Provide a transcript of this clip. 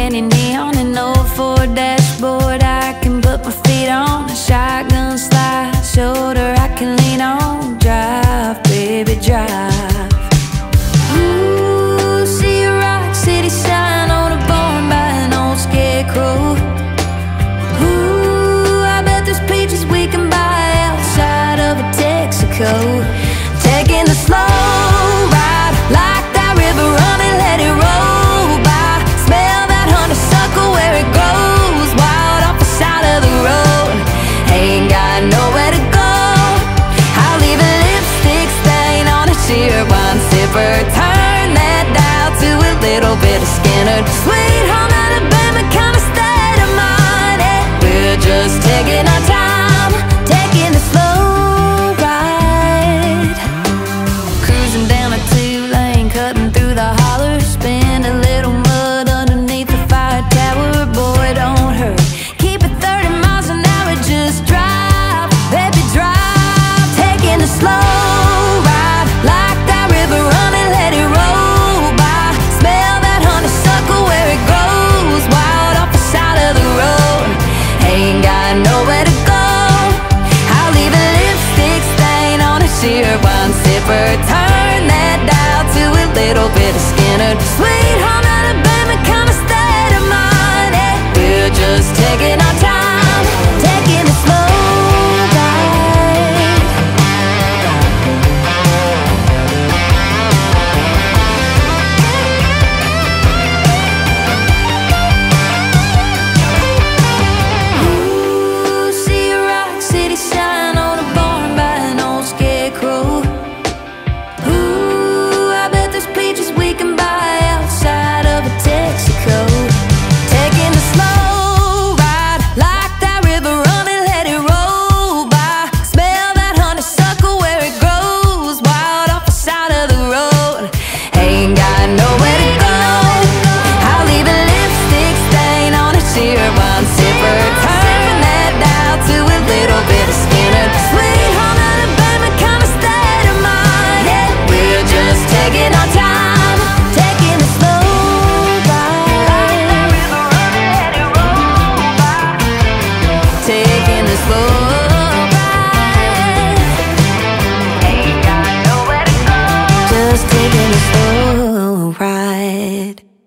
any neon and old Ford dashboard I can put my feet on. A shotgun slide shoulder I can lean on. Drive, baby, drive. Ooh, see a rock city sign on a barn by an old scarecrow. Ooh, I bet there's peaches we can buy outside of a Texaco. Taking the slow ride like that river running, let it roll by. Smell that honeysuckle where it grows wild off the side of the road. Ain't got nowhere to go. I'll leave a lipstick stain on a cheer wine sipper. Turn that dial to a little bit of Skinner. Sweet home Alabama kind of state of mind. Yeah, we're just taking our time, taking the slow ride. Cruising down a two-lane, cutting through the holler. Spin a little mud underneath the fire tower. Boy, don't hurt, keep it 30 miles an hour. Just drive, baby, drive. Taking the slow ride like that river running, let it roll by. Smell that honeysuckle where it grows wild off the side of the road. Ain't got nowhere to go. I'll leave a lipstick stain on a sheer wine sipper. Turn that dial to a little bit of Skinner. Sweet home Alabama kind of state of mind. Yeah, we're just taking our time, taking the slow ride. Ooh, see a rock city sign on a barn by an old scarecrow. Ooh, I bet there's peaches we can buy outside of a Texaco. Taking the slow ride like that river running, let it roll by. Smell that honeysuckle where it grows wild off the side of the road. Ain't got nowhere to go. I'll leave a lipstick stain on a sheer wine sipper. Turn that dial to a little bit of Skinner. Sweet home Alabama kind of state of mind. Yeah, we're just taking our time, taking the slow ride. Taking the slow ride. Ain't got nowhere to go. Just taking the slow ride.